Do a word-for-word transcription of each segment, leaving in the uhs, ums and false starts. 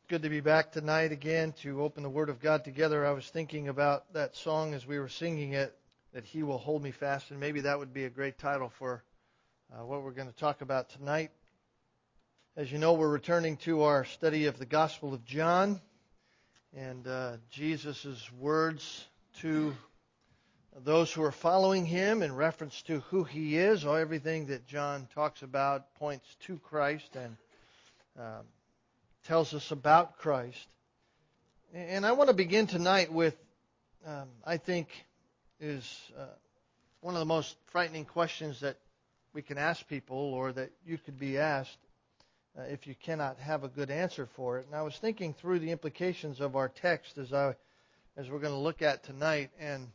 Good to be back tonight again to open the Word of God together. I was thinking about that song as we were singing it, that He will hold me fast, and maybe that would be a great title for uh, what we're going to talk about tonight. As you know, we're returning to our study of the Gospel of John and uh, Jesus' words to those who are following Him in reference to who He is. Or everything that John talks about points to Christ and um, tells us about Christ. And I want to begin tonight with, um, I think, is uh, one of the most frightening questions that we can ask people, or that you could be asked uh, if you cannot have a good answer for it. And I was thinking through the implications of our text as I, as we're going to look at tonight, and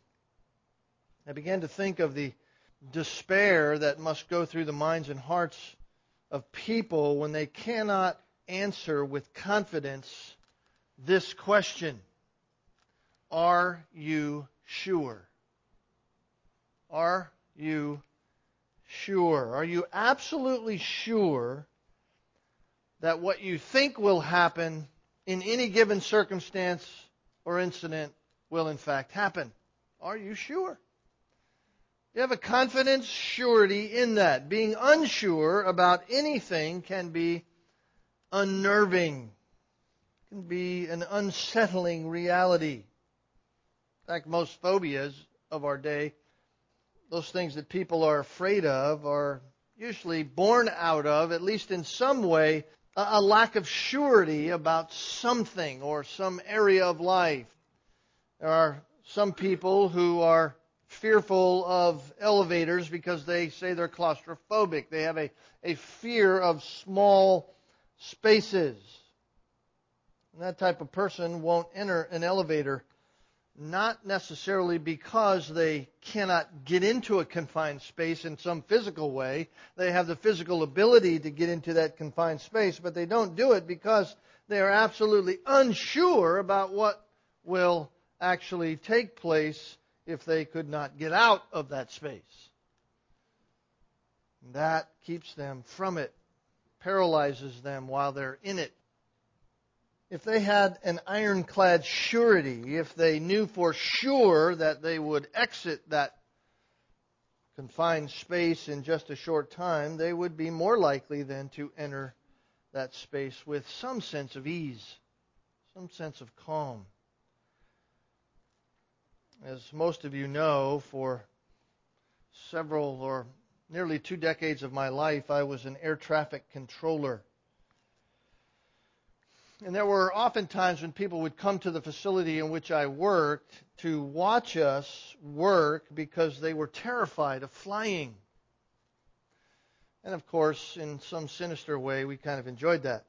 I began to think of the despair that must go through the minds and hearts of people when they cannot answer with confidence this question: are you sure? Are you sure? Are you absolutely sure that what you think will happen in any given circumstance or incident will in fact happen? Are you sure? You have a confidence, surety in that. Being unsure about anything can be unnerving. It can be an unsettling reality. In fact, most phobias of our day, those things that people are afraid of, are usually born out of, at least in some way, a, a lack of surety about something or some area of life. There are some people who are fearful of elevators because they say they're claustrophobic. They have a, a fear of small spaces. And that type of person won't enter an elevator, not necessarily because they cannot get into a confined space in some physical way. They have the physical ability to get into that confined space, but they don't do it because they are absolutely unsure about what will actually take place if they could not get out of that space. And that keeps them from it, paralyzes them while they're in it. If they had an ironclad surety, if they knew for sure that they would exit that confined space in just a short time, they would be more likely then to enter that space with some sense of ease, some sense of calm. As most of you know, for several or nearly two decades of my life, I was an air traffic controller. And there were often times when people would come to the facility in which I worked to watch us work because they were terrified of flying. And of course, in some sinister way, we kind of enjoyed that.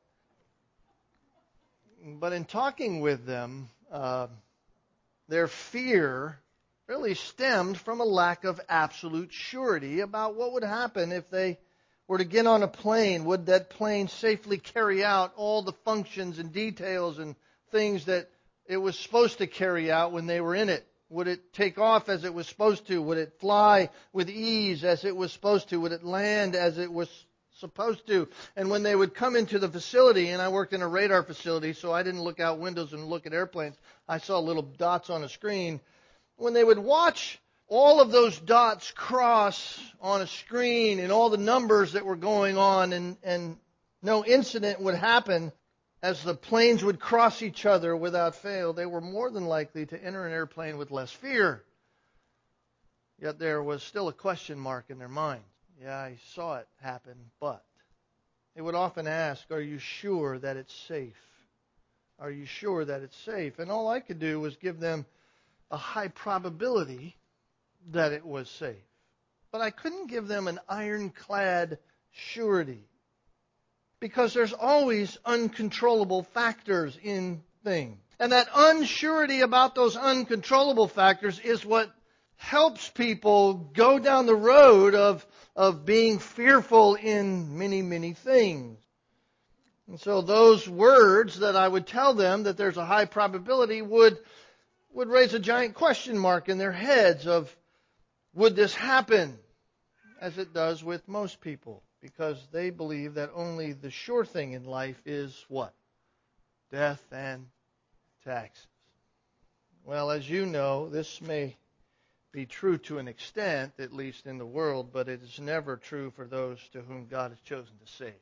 But in talking with them, uh, their fear really stemmed from a lack of absolute surety about what would happen if they were to get on a plane. Would that plane safely carry out all the functions and details and things that it was supposed to carry out when they were in it? Would it take off as it was supposed to? Would it fly with ease as it was supposed to? Would it land as it was supposed to? And when they would come into the facility, and I worked in a radar facility, so I didn't look out windows and look at airplanes. I saw little dots on a screen. When they would watch all of those dots cross on a screen and all the numbers that were going on, and, and no incident would happen as the planes would cross each other without fail, they were more than likely to enter an airplane with less fear. Yet there was still a question mark in their minds. Yeah, I saw it happen, but they would often ask, are you sure that it's safe? Are you sure that it's safe? And all I could do was give them a high probability that it was safe. But I couldn't give them an ironclad surety, because there's always uncontrollable factors in things. And that unsurety about those uncontrollable factors is what helps people go down the road of, of being fearful in many, many things. And so those words that I would tell them that there's a high probability would, would raise a giant question mark in their heads of, would this happen? As it does with most people, because they believe that only the sure thing in life is what? death and taxes. Well, as you know, this may be true to an extent, at least in the world, but it is never true for those to whom God has chosen to save.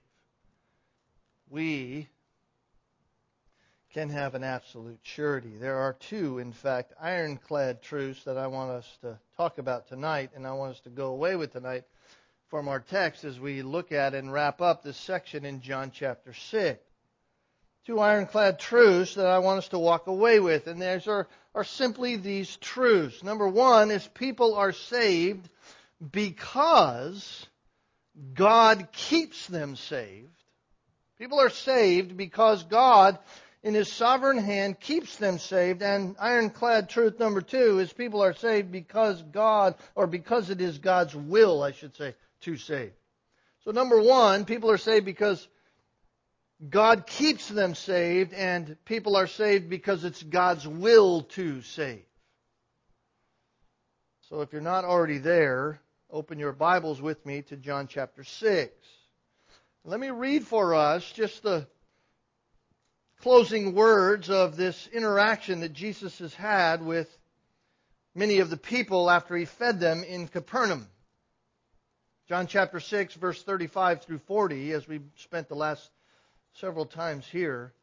We can have an absolute surety. There are two, in fact, ironclad truths that I want us to talk about tonight, and I want us to go away with tonight from our text as we look at and wrap up this section in John chapter six. Two ironclad truths that I want us to walk away with, and these are, are simply these truths. Number one is people are saved because God keeps them saved. People are saved because God, in His sovereign hand, keeps them saved. And ironclad truth number two is people are saved because God, or because it is God's will, I should say, to save. So number one, people are saved because God keeps them saved, and people are saved because it's God's will to save. So if you're not already there, open your Bibles with me to John chapter six. Let me read for us just the closing words of this interaction that Jesus has had with many of the people after He fed them in Capernaum. John chapter six, verse thirty-five through forty, as we spent the last several times here.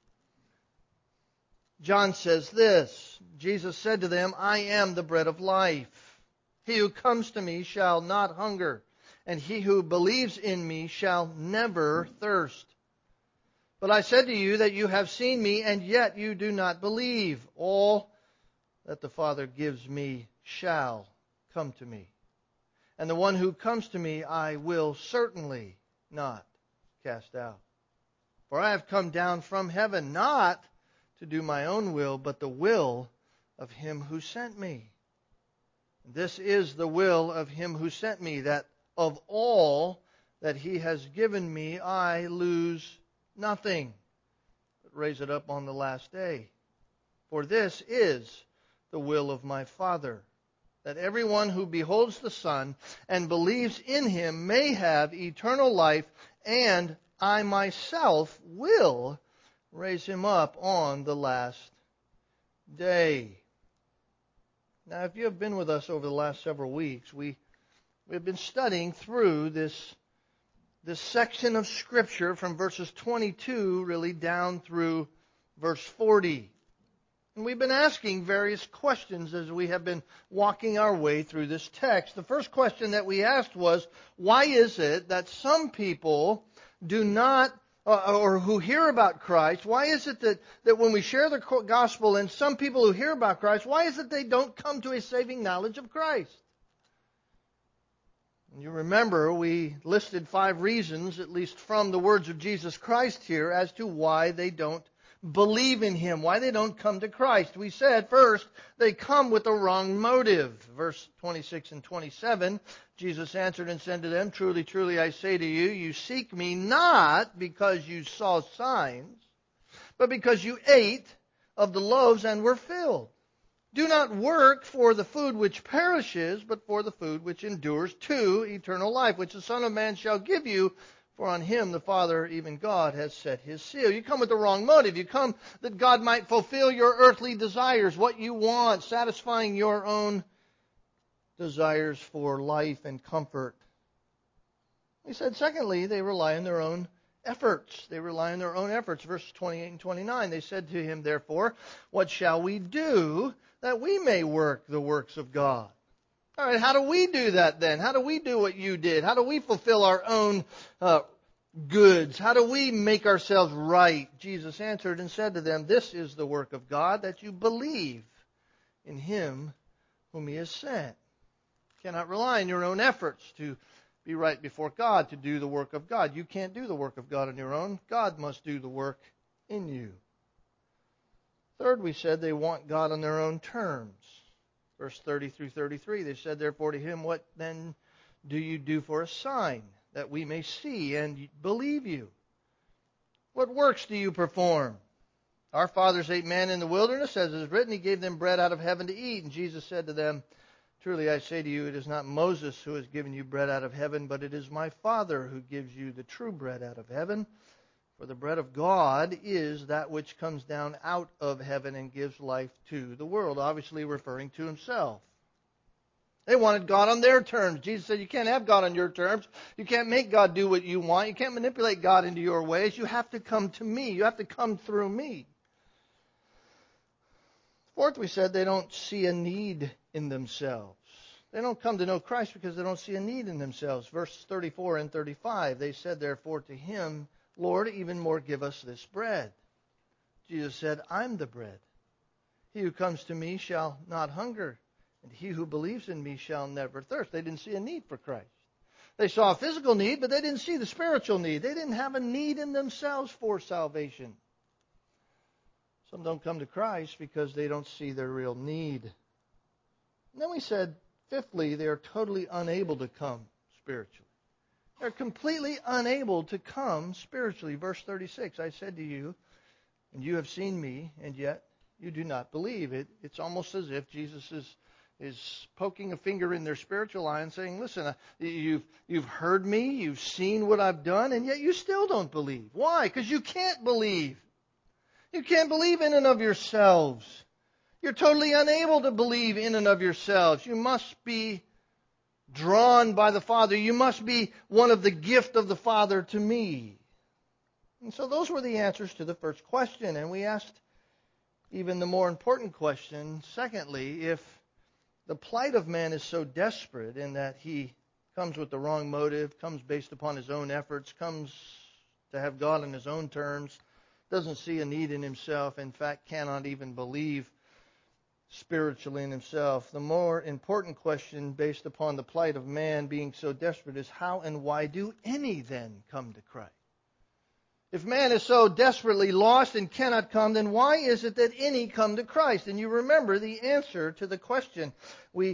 John says this, Jesus said to them, I am the bread of life. He who comes to me shall not hunger, and he who believes in me shall never thirst. But I said to you that you have seen me, and yet you do not believe. All that the Father gives me shall come to me. And the one who comes to me I will certainly not cast out. For I have come down from heaven not to do my own will, but the will of Him who sent me. This is the will of Him who sent me, that of all that He has given me I lose nothing, but raise it up on the last day. For this is the will of my Father, that everyone who beholds the Son and believes in Him may have eternal life, and I myself will raise him up on the last day. Now, if you have been with us over the last several weeks, we, we've been studying through this, this section of Scripture from verses twenty-two really down through verse forty. And we've been asking various questions as we have been walking our way through this text. The first question that we asked was, why is it that some people do not, uh, or who hear about Christ, why is it that, that when we share the gospel and some people who hear about Christ, why is it they don't come to a saving knowledge of Christ? And you remember we listed five reasons, at least from the words of Jesus Christ here, as to why they don't believe in Him, why they don't come to Christ. We said, first, they come with the wrong motive. Verse twenty-six and twenty-seven, Jesus answered and said to them, Truly, truly, I say to you, you seek me not because you saw signs, but because you ate of the loaves and were filled. Do not work for the food which perishes, but for the food which endures to eternal life, which the Son of Man shall give you. For on Him the Father, even God, has set His seal. You come with the wrong motive. You come that God might fulfill your earthly desires, what you want, satisfying your own desires for life and comfort. He said, secondly, they rely on their own efforts. They rely on their own efforts. Verses twenty-eight and twenty-nine, they said to Him, therefore, what shall we do that we may work the works of God? All right, how do we do that then? How do we do what you did? How do we fulfill our own uh, goods? How do we make ourselves right? Jesus answered and said to them, this is the work of God, that you believe in Him whom He has sent. You cannot rely on your own efforts to be right before God, to do the work of God. You can't do the work of God on your own. God must do the work in you. Third, we said they want God on their own terms. Verse thirty through thirty-three, they said, therefore to Him, what then do you do for a sign, that we may see and believe you? What works do you perform? Our fathers ate manna in the wilderness, as is written, He gave them bread out of heaven to eat. And Jesus said to them, truly I say to you, it is not Moses who has given you bread out of heaven, but it is my Father who gives you the true bread out of heaven. For the bread of God is that which comes down out of heaven and gives life to the world. Obviously referring to himself. They wanted God on their terms. Jesus said, you can't have God on your terms. You can't make God do what you want. You can't manipulate God into your ways. You have to come to me. You have to come through me. Fourth, we said they don't see a need in themselves. They don't come to know Christ because they don't see a need in themselves. Verse thirty-four and thirty-five, they said therefore to him, Lord, even more give us this bread. Jesus said, I'm the bread. He who comes to me shall not hunger, and he who believes in me shall never thirst. They didn't see a need for Christ. They saw a physical need, but they didn't see the spiritual need. They didn't have a need in themselves for salvation. Some don't come to Christ because they don't see their real need. And then we said, fifthly, they are totally unable to come spiritually. They're completely unable to come spiritually. Verse thirty-six, I said to you, and you have seen me, and yet you do not believe. It, it's almost as if Jesus is, is poking a finger in their spiritual eye and saying, listen, uh, you've, you've heard me, you've seen what I've done, and yet you still don't believe. Why? Because you can't believe. You can't believe in and of yourselves. You're totally unable to believe in and of yourselves. You must be drawn by the Father. You must be one of the gift of the Father to me. And so those were the answers to the first question. And we asked even the more important question, secondly, if the plight of man is so desperate in that he comes with the wrong motive, comes based upon his own efforts, comes to have God on his own terms, doesn't see a need in himself, in fact cannot even believe spiritually in himself. The more important question based upon the plight of man being so desperate is how and why do any then come to Christ? If man is so desperately lost and cannot come, then why is it that any come to Christ? And you remember the answer to the question we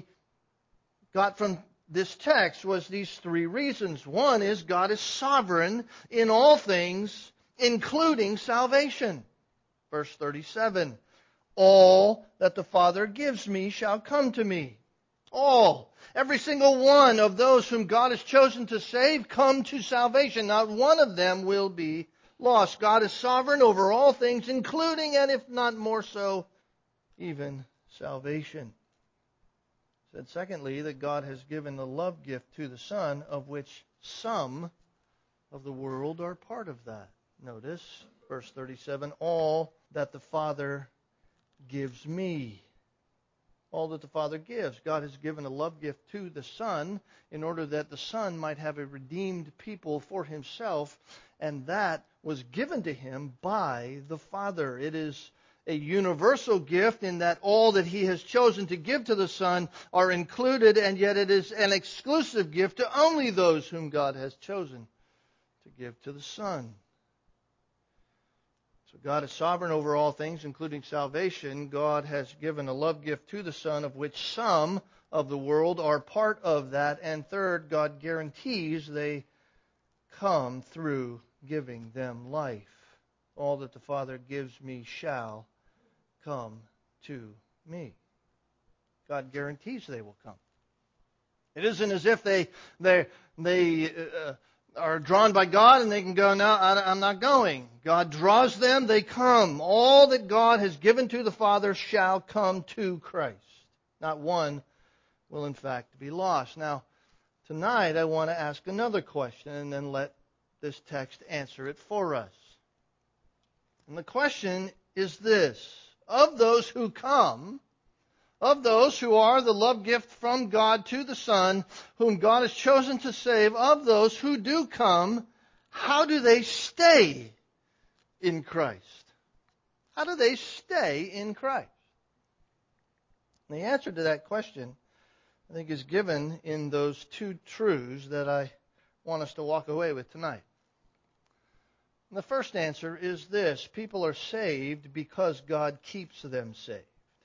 got from this text was these three reasons. One is God is sovereign in all things, including salvation. Verse thirty-seven, all that the Father gives me shall come to me. All. Every single one of those whom God has chosen to save come to salvation. Not one of them will be lost. God is sovereign over all things, including, and if not more so, even salvation. Said secondly, that God has given the love gift to the Son, of which some of the world are part of that. Notice, verse thirty-seven, all that the Father gives me. All that the Father gives. God has given a love gift to the Son in order that the Son might have a redeemed people for Himself, and that was given to Him by the Father. It is a universal gift in that all that He has chosen to give to the Son are included, and yet it is an exclusive gift to only those whom God has chosen to give to the Son. So God is sovereign over all things, including salvation. God has given a love gift to the Son, of which some of the world are part of that. And third, God guarantees they come through giving them life. All that the Father gives me shall come to me. God guarantees they will come. It isn't as if they they they uh, are drawn by God and they can go, no, I'm not going. God draws them, they come. All that God has given to the Father shall come to Christ. Not one will in fact be lost. Now, tonight I want to ask another question and then let this text answer it for us. And the question is this: of those who come, of those who are the love gift from God to the Son, whom God has chosen to save, of those who do come, how do they stay in Christ? How do they stay in Christ? And the answer to that question, I think, is given in those two truths that I want us to walk away with tonight. And the first answer is this: people are saved because God keeps them saved.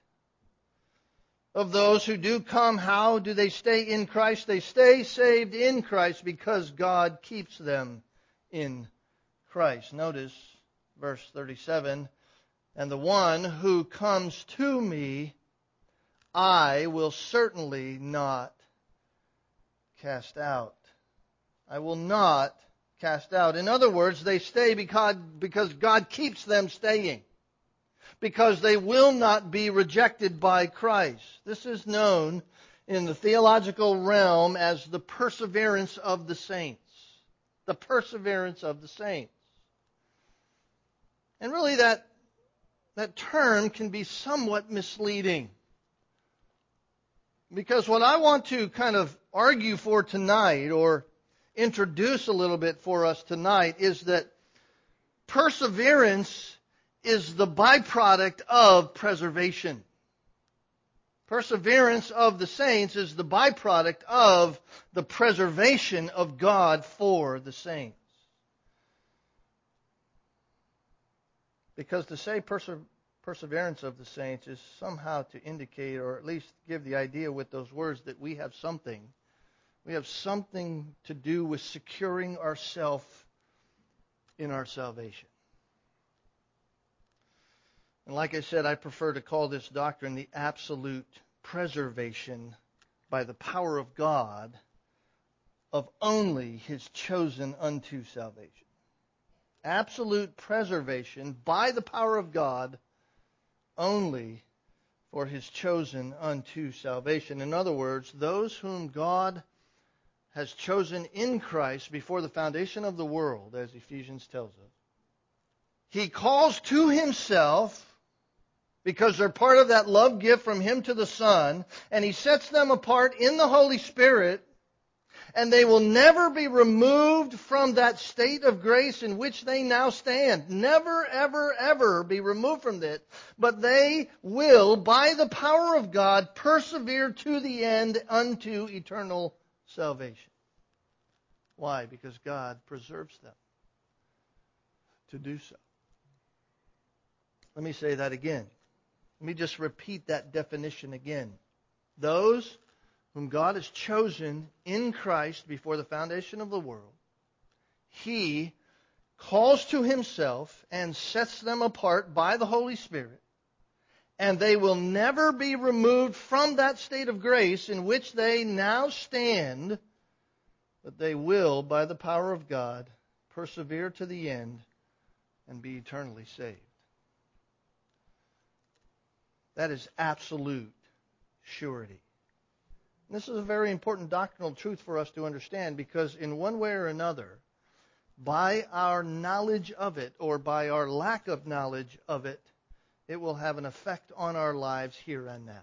Of those who do come, how do they stay in Christ? They stay saved in Christ because God keeps them in Christ. Notice verse thirty-seven, and the one who comes to me, I will certainly not cast out. I will not cast out. In other words, they stay because, because God keeps them staying. Because they will not be rejected by Christ. This is known in the theological realm as the perseverance of the saints. The perseverance of the saints. And really that, that term can be somewhat misleading. Because what I want to kind of argue for tonight, or introduce a little bit for us tonight, is that perseverance is the byproduct of preservation. Perseverance of the saints is the byproduct of the preservation of God for the saints. Because to say perse- perseverance of the saints is somehow to indicate, or at least give the idea with those words, that we have something. We have something to do with securing ourselves in our salvation. And like I said, I prefer to call this doctrine the absolute preservation by the power of God of only His chosen unto salvation. Absolute preservation by the power of God only for His chosen unto salvation. In other words, those whom God has chosen in Christ before the foundation of the world, as Ephesians tells us, He calls to Himself because they're part of that love gift from Him to the Son, and He sets them apart in the Holy Spirit, and they will never be removed from that state of grace in which they now stand. Never, ever, ever be removed from it. But they will, by the power of God, persevere to the end unto eternal salvation. Why? Because God preserves them to do so. Let me say that again. Let me just repeat that definition again. Those whom God has chosen in Christ before the foundation of the world, He calls to Himself and sets them apart by the Holy Spirit, and they will never be removed from that state of grace in which they now stand, but they will, by the power of God, persevere to the end and be eternally saved. That is absolute surety. This is a very important doctrinal truth for us to understand, because in one way or another, by our knowledge of it or by our lack of knowledge of it, it will have an effect on our lives here and now.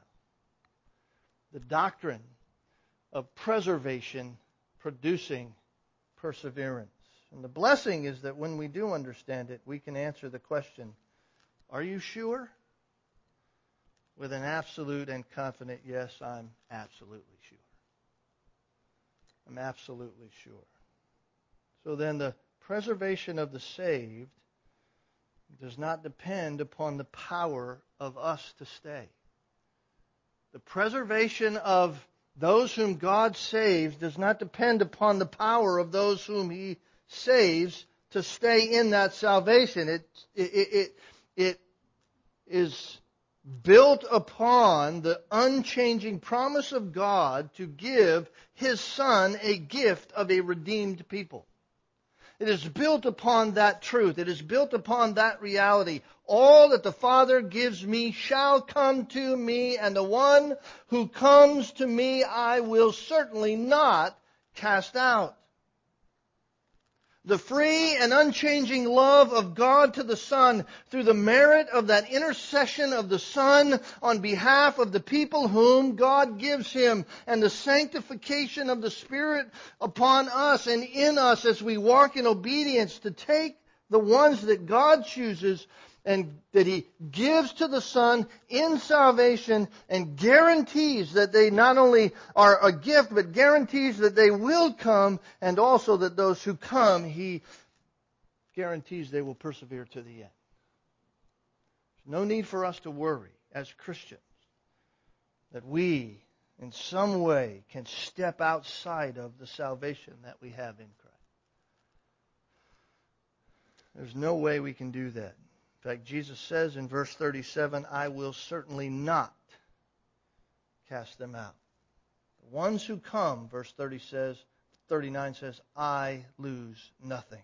The doctrine of preservation producing perseverance. And the blessing is that when we do understand it, we can answer the question, are you sure? With an absolute and confident yes, I'm absolutely sure. I'm absolutely sure. So then the preservation of the saved does not depend upon the power of us to stay. The preservation of those whom God saves does not depend upon the power of those whom He saves to stay in that salvation. It, it, it, it is built upon the unchanging promise of God to give His Son a gift of a redeemed people. It is built upon that truth. It is built upon that reality. All that the Father gives me shall come to me, and the one who comes to me I will certainly not cast out. The free and unchanging love of God to the Son through the merit of that intercession of the Son on behalf of the people whom God gives Him, and the sanctification of the Spirit upon us and in us as we walk in obedience to take the ones that God chooses and that He gives to the Son in salvation, and guarantees that they not only are a gift, but guarantees that they will come, and also that those who come, He guarantees they will persevere to the end. There's no need for us to worry as Christians that we, in some way, can step outside of the salvation that we have in Christ. There's no way we can do that. In fact, Jesus says in verse thirty-seven, I will certainly not cast them out. The ones who come, verse thirty says, thirty-nine says, I lose nothing.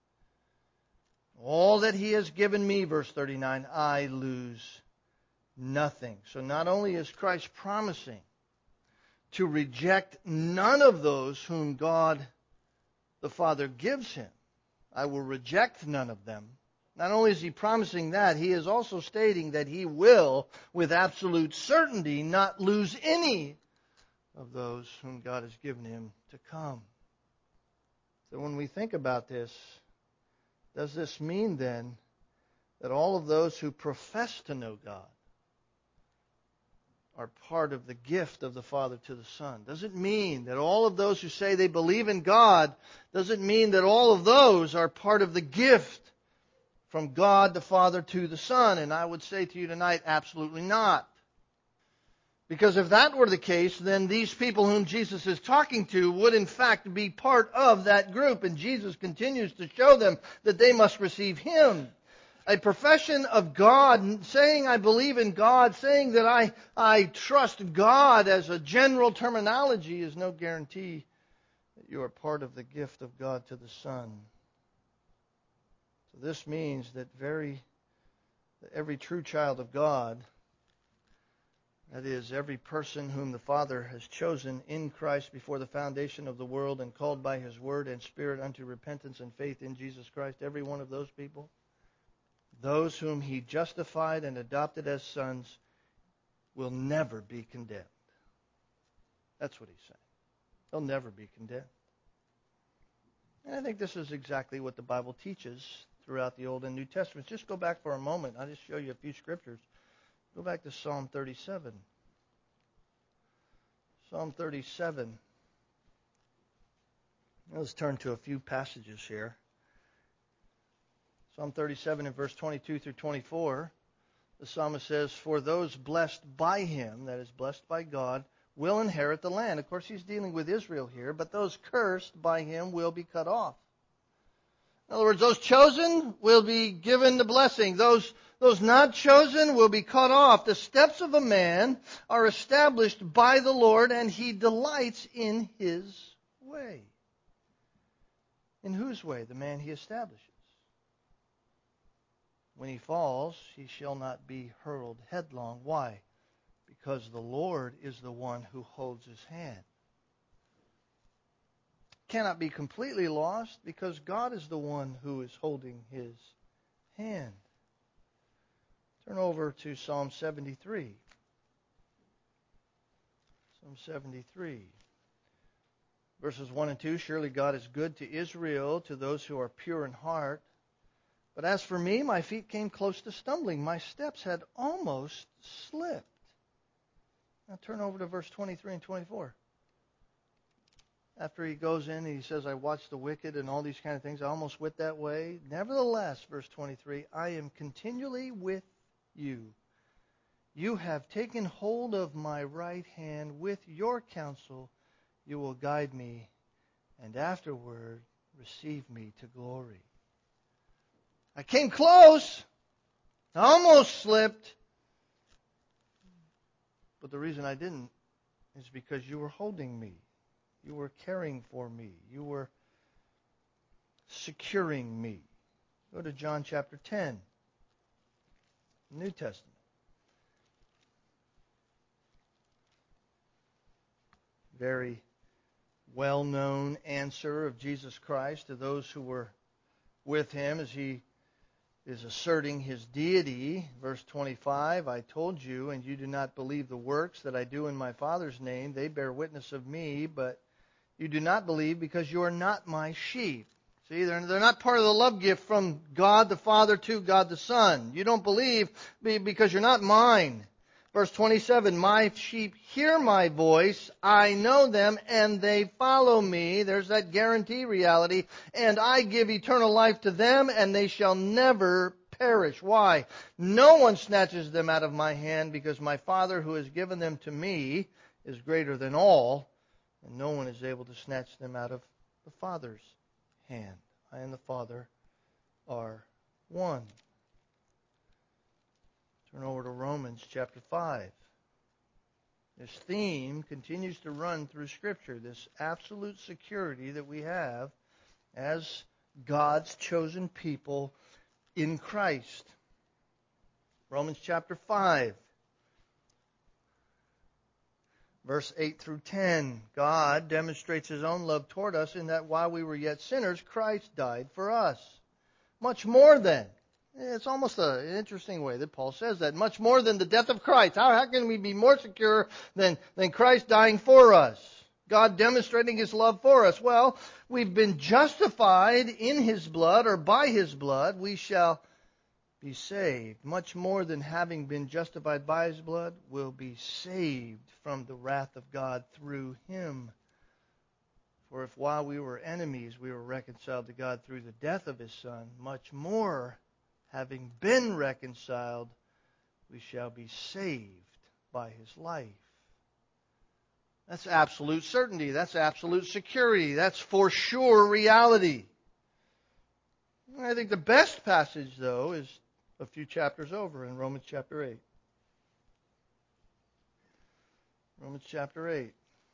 All that He has given me, verse thirty-nine, I lose nothing. So not only is Christ promising to reject none of those whom God the Father gives Him, I will reject none of them. Not only is He promising that, He is also stating that He will, with absolute certainty, not lose any of those whom God has given Him to come. So when we think about this, does this mean then that all of those who profess to know God are part of the gift of the Father to the Son? Does it mean that all of those who say they believe in God, does it mean that all of those are part of the gift from God the Father to the Son? And I would say to you tonight, absolutely not. Because if that were the case, then these people whom Jesus is talking to would in fact be part of that group. And Jesus continues to show them that they must receive Him. A profession of God, saying I believe in God, saying that I, I trust God as a general terminology is no guarantee that you are part of the gift of God to the Son. So this means that very that every true child of God, that is, every person whom the Father has chosen in Christ before the foundation of the world and called by His Word and Spirit unto repentance and faith in Jesus Christ, every one of those people, those whom He justified and adopted as sons, will never be condemned. That's what He's saying. They'll never be condemned. And I think this is exactly what the Bible teaches throughout the Old and New Testaments. Just go back for a moment. I'll just show you a few scriptures. Go back to Psalm thirty-seven. Psalm thirty-seven. Let's turn to a few passages here. Psalm thirty-seven in verse twenty-two through twenty-four. The psalmist says, for those blessed by Him, that is, blessed by God, will inherit the land. Of course, he's dealing with Israel here, but those cursed by Him will be cut off. In other words, those chosen will be given the blessing. Those, those not chosen will be cut off. The steps of a man are established by the Lord, and He delights in His way. In whose way? The man He establishes. When he falls, he shall not be hurled headlong. Why? Because the Lord is the one who holds his hand. Cannot be completely lost because God is the one who is holding his hand. Turn over to Psalm seventy-three. Psalm seventy-three. Verses one and two, surely God is good to Israel, to those who are pure in heart. But as for me, my feet came close to stumbling. My steps had almost slipped. Now turn over to verse twenty-three and twenty-four. After he goes in and he says, I watched the wicked and all these kind of things, I almost went that way. Nevertheless, verse twenty-three, I am continually with you. You have taken hold of my right hand. With your counsel you will guide me, and afterward receive me to glory. I came close. I almost slipped. But the reason I didn't is because you were holding me. You were caring for me. You were securing me. Go to John chapter ten, New Testament. Very well-known answer of Jesus Christ to those who were with Him as He is asserting His deity. Verse twenty-five, I told you, and you do not believe the works that I do in my Father's name. They bear witness of me, but you do not believe because you are not my sheep. See, they're, they're not part of the love gift from God the Father to God the Son. You don't believe because you're not mine. Verse twenty-seven, my sheep hear my voice, I know them, and they follow me. There's that guarantee reality. And I give eternal life to them, and they shall never perish. Why? No one snatches them out of my hand, because my Father who has given them to me is greater than all, and no one is able to snatch them out of the Father's hand. I and the Father are one. Turn over to Romans chapter five. This theme continues to run through Scripture, this absolute security that we have as God's chosen people in Christ. Romans chapter five, verse eight through ten. God demonstrates His own love toward us in that while we were yet sinners, Christ died for us. Much more than. It's almost a, an interesting way that Paul says that. Much more than the death of Christ. How, how can we be more secure than, than Christ dying for us? God demonstrating His love for us. Well, we've been justified in His blood, or by His blood, we shall be saved. Much more than having been justified by His blood, we'll be saved from the wrath of God through Him. For if while we were enemies, we were reconciled to God through the death of His Son, much more, having been reconciled, we shall be saved by His life. That's absolute certainty. That's absolute security. That's for sure reality. I think the best passage, though, is a few chapters over in Romans chapter eight. Romans chapter eight.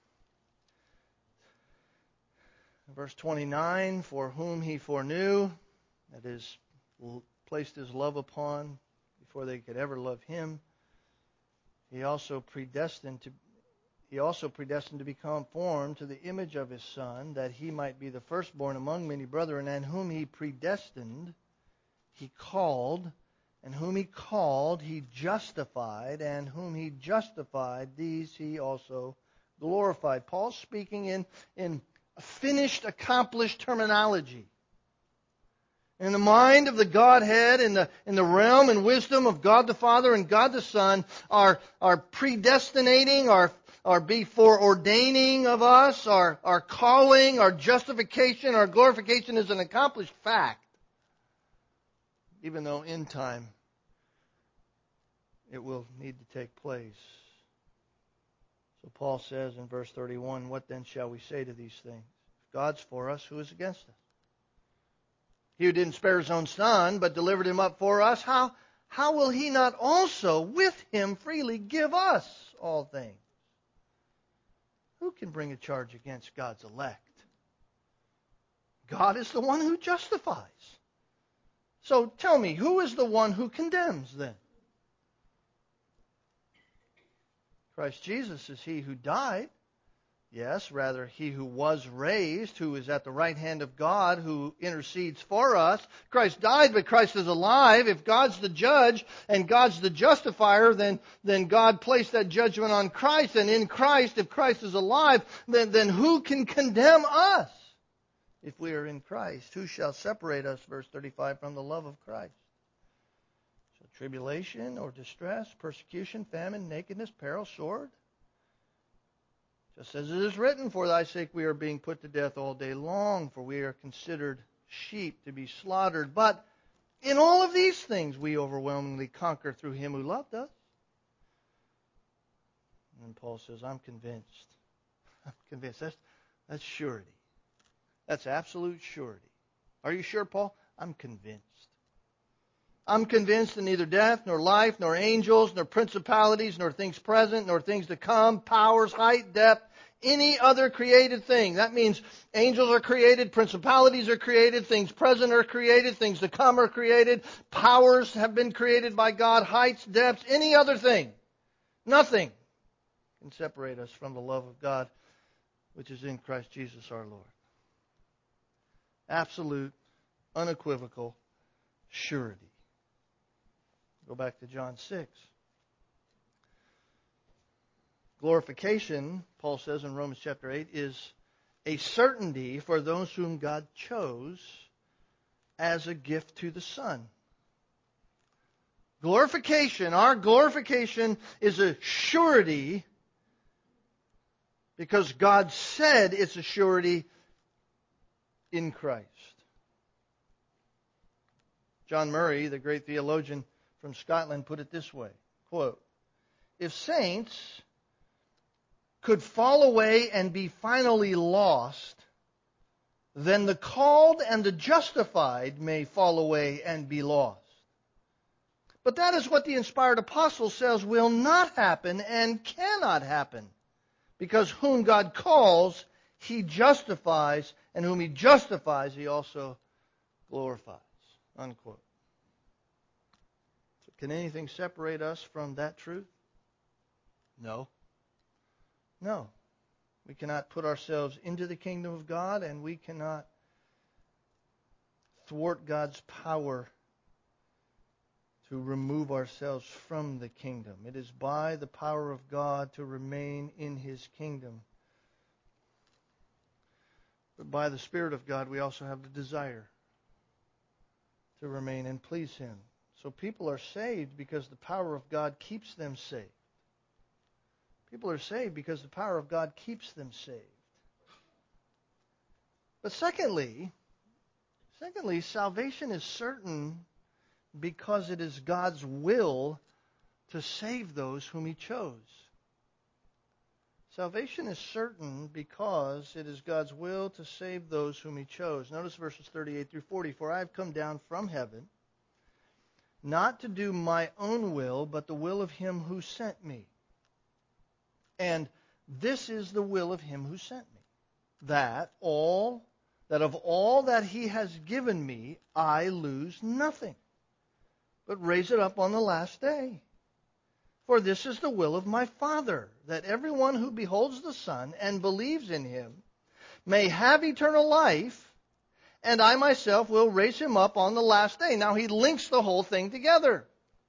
Verse twenty-nine, for whom He foreknew, that is, placed His love upon before they could ever love Him, He also predestined to He also predestined to be conformed to the image of His Son, that He might be the firstborn among many brethren, and whom He predestined, He called, and whom He called, He justified, and whom He justified, these He also glorified. Paul's speaking in, in finished, accomplished terminology. In the mind of the Godhead, in the in the realm and wisdom of God the Father and God the Son, are, are predestinating, are our be foreordaining of us, our, our calling, our justification, our glorification is an accomplished fact. Even though in time it will need to take place. So Paul says in verse thirty-one, what then shall we say to these things? If God's for us, who is against us? He who didn't spare His own Son, but delivered Him up for us, how, how will He not also with Him freely give us all things? Who can bring a charge against God's elect? God is the one who justifies. So tell me, who is the one who condemns then? Christ Jesus is He who died. Yes, rather, He who was raised, who is at the right hand of God, who intercedes for us. Christ died, but Christ is alive. If God's the judge and God's the justifier, then, then God placed that judgment on Christ. And in Christ, if Christ is alive, then, then who can condemn us? If we are in Christ, who shall separate us, verse thirty-five, from the love of Christ? So tribulation or distress, persecution, famine, nakedness, peril, sword. Just as it is written, for thy sake we are being put to death all day long, for we are considered sheep to be slaughtered. But in all of these things we overwhelmingly conquer through Him who loved us. And Paul says, I'm convinced. I'm convinced. That's, that's surety. That's absolute surety. Are you sure, Paul? I'm convinced. I'm convinced that neither death, nor life, nor angels, nor principalities, nor things present, nor things to come, powers, height, depth, any other created thing. That means angels are created, principalities are created, things present are created, things to come are created, powers have been created by God, heights, depths, any other thing. Nothing can separate us from the love of God, which is in Christ Jesus our Lord. Absolute, unequivocal surety. Go back to John six. Glorification, Paul says in Romans chapter eight, is a certainty for those whom God chose as a gift to the Son. Glorification, our glorification is a surety because God said it's a surety in Christ. John Murray, the great theologian from Scotland, put it this way, quote, if saints could fall away and be finally lost, then the called and the justified may fall away and be lost. But that is what the inspired apostle says will not happen and cannot happen. Because whom God calls, He justifies, and whom He justifies, He also glorifies. Unquote. So can anything separate us from that truth? No. No. We cannot put ourselves into the kingdom of God, and we cannot thwart God's power to remove ourselves from the kingdom. It is by the power of God to remain in His kingdom. But by the Spirit of God, we also have the desire to remain and please Him. So people are saved because the power of God keeps them saved. People are saved because the power of God keeps them saved. But secondly, secondly, salvation is certain because it is God's will to save those whom He chose. Salvation is certain because it is God's will to save those whom He chose. Notice verses thirty-eight through forty. For I have come down from heaven, not to do my own will, but the will of Him who sent me. And this is the will of Him who sent me, that all that of all that He has given me, I lose nothing, but raise it up on the last day. For this is the will of my Father, that everyone who beholds the Son and believes in Him may have eternal life, and I myself will raise him up on the last day. Now he links the whole thing together.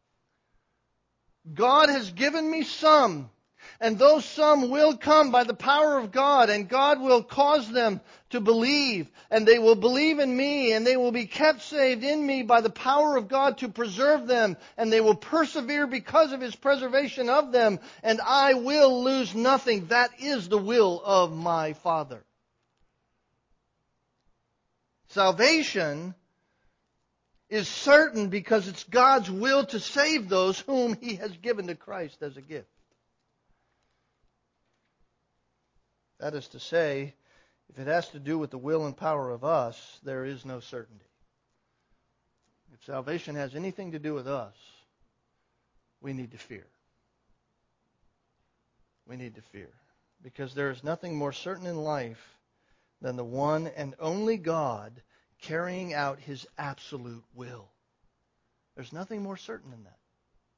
God has given me some, and those some will come by the power of God, and God will cause them to believe, and they will believe in me, and they will be kept saved in me by the power of God to preserve them, and they will persevere because of His preservation of them, and I will lose nothing. That is the will of my Father. Salvation is certain because it's God's will to save those whom He has given to Christ as a gift. That is to say, if it has to do with the will and power of us, there is no certainty. If salvation has anything to do with us, we need to fear. We need to fear. Because there is nothing more certain in life than the one and only God carrying out His absolute will. There's nothing more certain than that.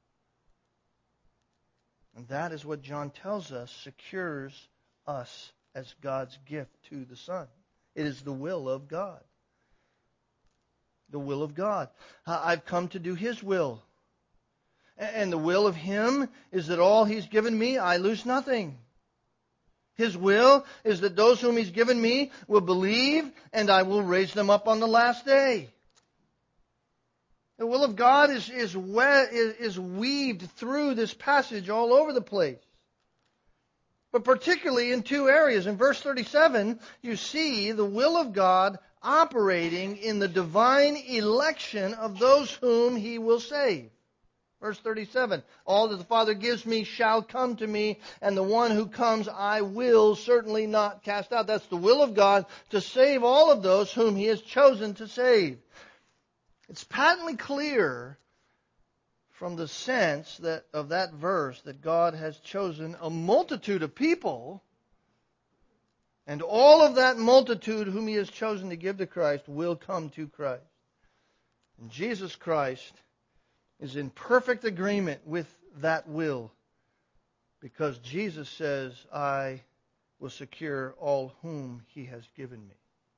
And that is what John tells us secures us as God's gift to the Son. It is the will of God. The will of God. I've come to do His will. And the will of Him is that all He's given me, I lose nothing. His will is that those whom He's given me will believe, and I will raise them up on the last day. The will of God is, is, we, is weaved through this passage all over the place. But particularly in two areas. In verse thirty-seven, you see the will of God operating in the divine election of those whom He will save. Verse thirty-seven, all that the Father gives me shall come to me, and the one who comes I will certainly not cast out. That's the will of God to save all of those whom He has chosen to save. It's patently clear from the sense that of that verse that God has chosen a multitude of people, and all of that multitude whom He has chosen to give to Christ will come to Christ. And Jesus Christ is in perfect agreement with that will, because Jesus says, I will secure all whom He has given me.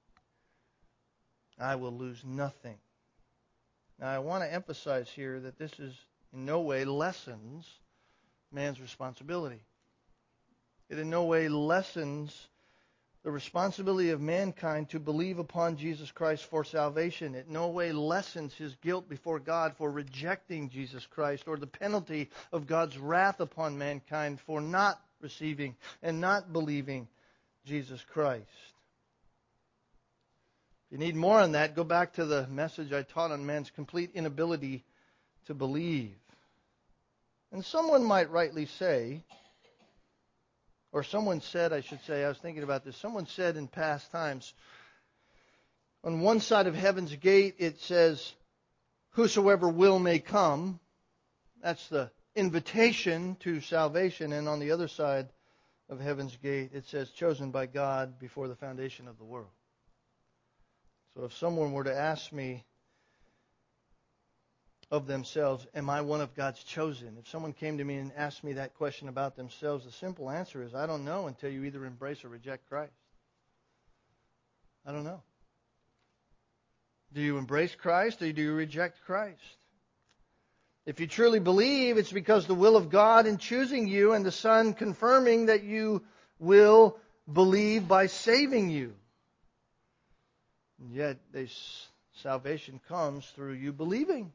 I will lose nothing. Now I want to emphasize here that this is in no way lessens man's responsibility. It in no way lessens the responsibility of mankind to believe upon Jesus Christ for salvation. It in no way lessens his guilt before God for rejecting Jesus Christ, or the penalty of God's wrath upon mankind for not receiving and not believing Jesus Christ. If you need more on that, go back to the message I taught on man's complete inability to believe. And someone might rightly say, or someone said, I should say, I was thinking about this, someone said in past times, on one side of heaven's gate it says, whosoever will may come, That's the invitation to salvation. And on the other side of heaven's gate, it says, chosen by God before the foundation of the world. So if someone were to ask me of themselves, am I one of God's chosen? If someone came to me and asked me that question about themselves, the simple answer is, I don't know until you either embrace or reject Christ. I don't know. Do you embrace Christ or do you reject Christ? If you truly believe, it's because the will of God in choosing you and the Son confirming that you will believe by saving you. And yet, this salvation comes through you believing.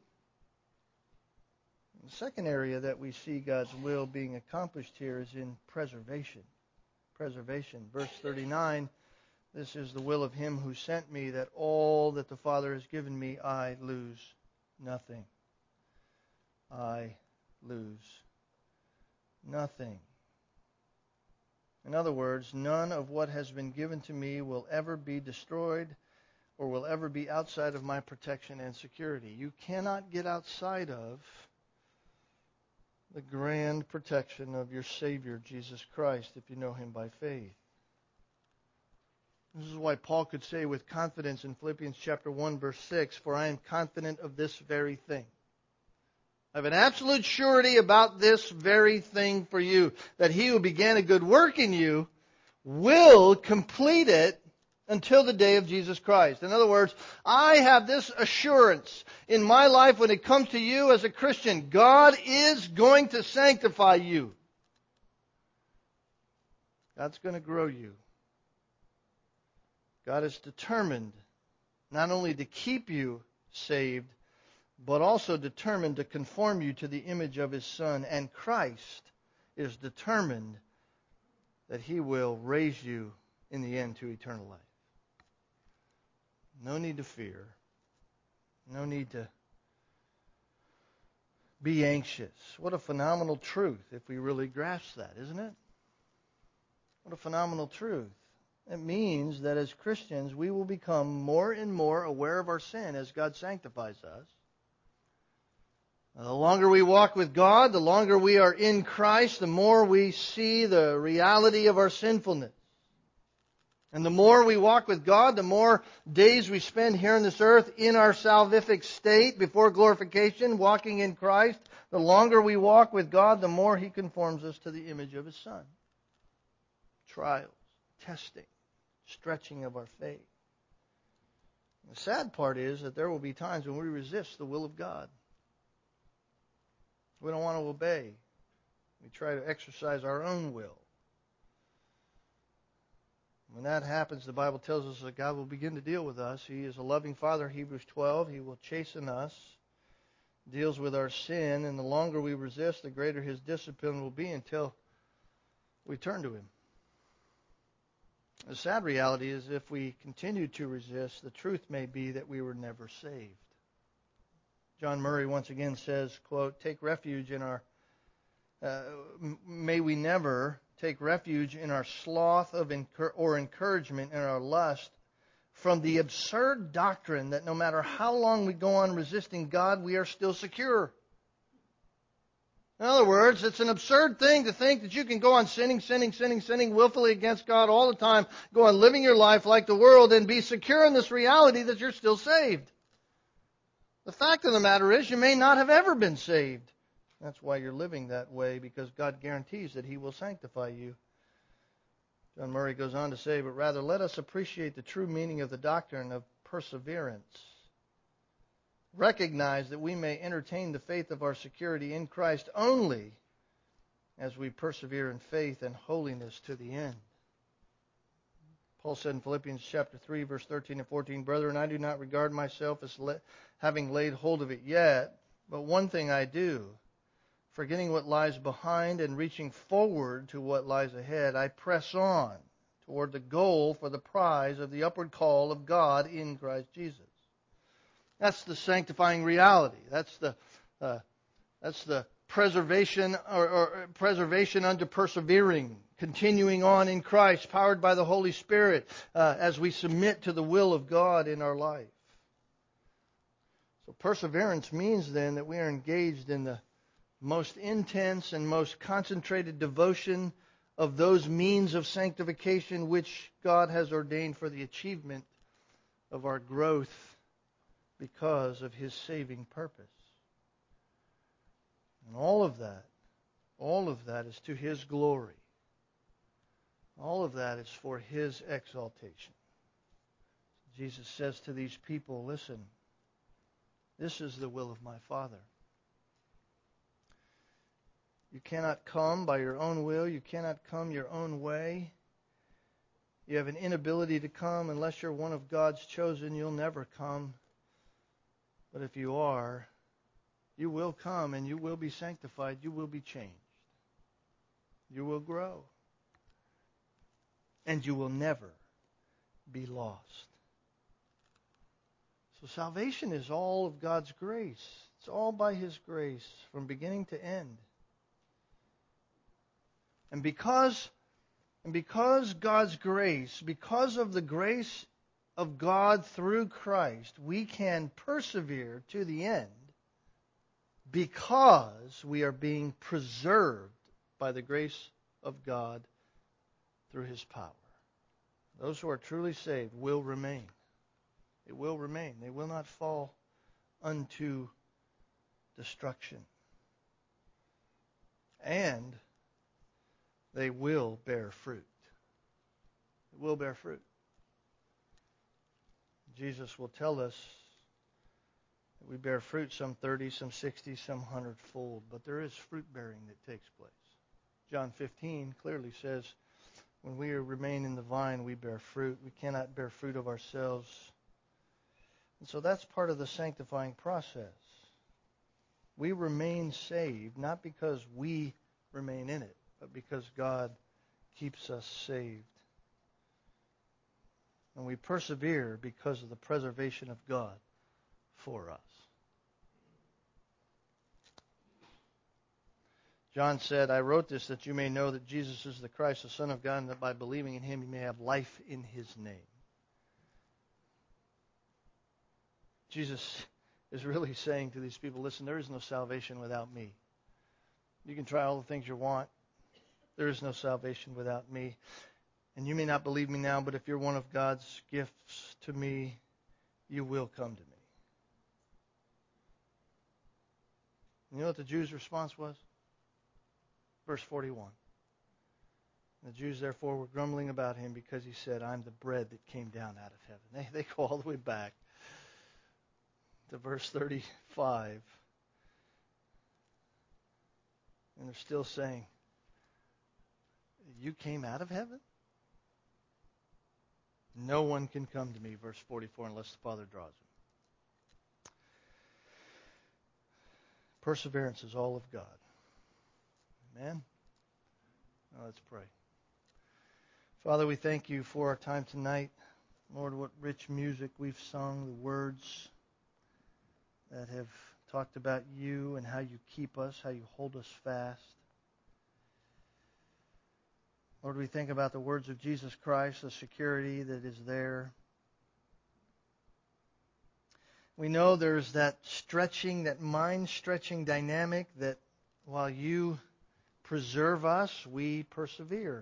The second area that we see God's will being accomplished here is in preservation. Preservation. Verse thirty-nine, this is the will of Him who sent me, that all that the Father has given me, I lose nothing. I lose nothing. In other words, none of what has been given to me will ever be destroyed or will ever be outside of my protection and security. You cannot get outside of the grand protection of your Savior, Jesus Christ, if you know Him by faith. This is why Paul could say with confidence in Philippians chapter one, verse six, for I am confident of this very thing. I have an absolute surety about this very thing for you, that He who began a good work in you will complete it until the day of Jesus Christ. In other words, I have this assurance in my life when it comes to you as a Christian. God is going to sanctify you. God's going to grow you. God is determined not only to keep you saved, but also determined to conform you to the image of His Son. And Christ is determined that He will raise you in the end to eternal life. No need to fear. No need to be anxious. What a phenomenal truth if we really grasp that, isn't it? What a phenomenal truth. It means that as Christians, we will become more and more aware of our sin as God sanctifies us. The longer we walk with God, the longer we are in Christ, the more we see the reality of our sinfulness. And the more we walk with God, the more days we spend here on this earth in our salvific state before glorification, walking in Christ, the longer we walk with God, the more He conforms us to the image of His Son. Trials, testing, stretching of our faith. The sad part is that there will be times when we resist the will of God. We don't want to obey. We try to exercise our own will. When that happens, the Bible tells us that God will begin to deal with us. He is a loving Father, Hebrews twelve. He will chasten us, deals with our sin, and the longer we resist, the greater His discipline will be until we turn to Him. The sad reality is if we continue to resist, the truth may be that we were never saved. John Murray once again says, quote, take refuge in our, uh, may we never take refuge in our sloth of incur- or encouragement in our lust from the absurd doctrine that no matter how long we go on resisting God, we are still secure. In other words, it's an absurd thing to think that you can go on sinning, sinning, sinning, sinning willfully against God all the time, go on living your life like the world and be secure in this reality that you're still saved. The fact of the matter is you may not have ever been saved. That's why you're living that way, because God guarantees that He will sanctify you. John Murray goes on to say, but rather let us appreciate the true meaning of the doctrine of perseverance. Recognize that we may entertain the faith of our security in Christ only as we persevere in faith and holiness to the end. Paul said in Philippians chapter three, verse thirteen and fourteen, brethren, I do not regard myself as le- having laid hold of it yet, but one thing I do, forgetting what lies behind and reaching forward to what lies ahead, I press on toward the goal for the prize of the upward call of God in Christ Jesus. That's the sanctifying reality. That's the uh, that's the preservation or, or preservation unto persevering, continuing on in Christ, powered by the Holy Spirit, uh, as we submit to the will of God in our life. So perseverance means then that we are engaged in the most intense and most concentrated devotion of those means of sanctification which God has ordained for the achievement of our growth because of His saving purpose. And all of that, all of that is to His glory. All of that is for His exaltation. Jesus says to these people, listen, this is the will of my Father. You cannot come by your own will. You cannot come your own way. You have an inability to come unless you're one of God's chosen. You'll never come. But if you are, you will come and you will be sanctified. You will be changed. You will grow. And you will never be lost. So salvation is all of God's grace. It's all by His grace from beginning to end. And because, and because God's grace, because of the grace of God through Christ, we can persevere to the end because we are being preserved by the grace of God through His power. Those who are truly saved will remain. It will remain. They will not fall unto destruction. And they will bear fruit. It will bear fruit. Jesus will tell us that we bear fruit, some thirty, some sixty, some hundredfold. But there is fruit bearing that takes place. John fifteen clearly says, when we remain in the vine, we bear fruit. We cannot bear fruit of ourselves. And so that's part of the sanctifying process. We remain saved, not because we remain in it, but because God keeps us saved. And we persevere because of the preservation of God for us. John said, I wrote this that you may know that Jesus is the Christ, the Son of God, and that by believing in Him you may have life in His name. Jesus is really saying to these people, listen, there is no salvation without me. You can try all the things you want. There is no salvation without me. And you may not believe me now, but if you're one of God's gifts to me, you will come to me. You know what the Jews' response was? Verse forty-one. The Jews therefore were grumbling about Him because He said, I'm the bread that came down out of heaven. They, they go all the way back to verse thirty-five. And they're still saying, you came out of heaven? No one can come to me, verse forty-four, unless the Father draws him. Perseverance is all of God. Amen? Now let's pray. Father, we thank You for our time tonight. Lord, what rich music we've sung, the words that have talked about You and how You keep us, how You hold us fast. Lord, we think about the words of Jesus Christ, the security that is there. We know there's that stretching, that mind-stretching dynamic that while You preserve us, we persevere.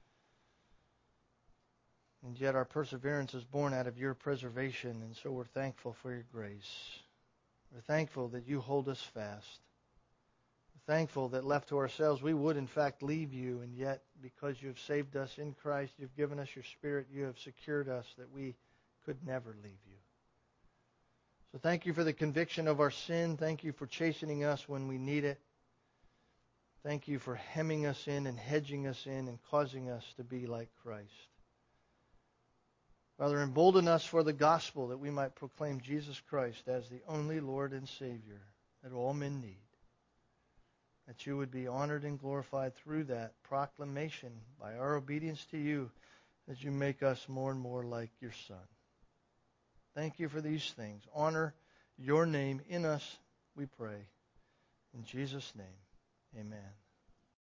And yet our perseverance is born out of Your preservation, and so we're thankful for Your grace. We're thankful that You hold us fast. We're thankful that left to ourselves we would in fact leave You, and yet because You have saved us in Christ, You've given us Your Spirit, You have secured us that we could never leave You. So thank You for the conviction of our sin. Thank You for chastening us when we need it. Thank You for hemming us in and hedging us in and causing us to be like Christ. Father, embolden us for the gospel that we might proclaim Jesus Christ as the only Lord and Savior that all men need. That You would be honored and glorified through that proclamation by our obedience to You as You make us more and more like Your Son. Thank You for these things. Honor Your name in us, we pray. In Jesus' name, amen.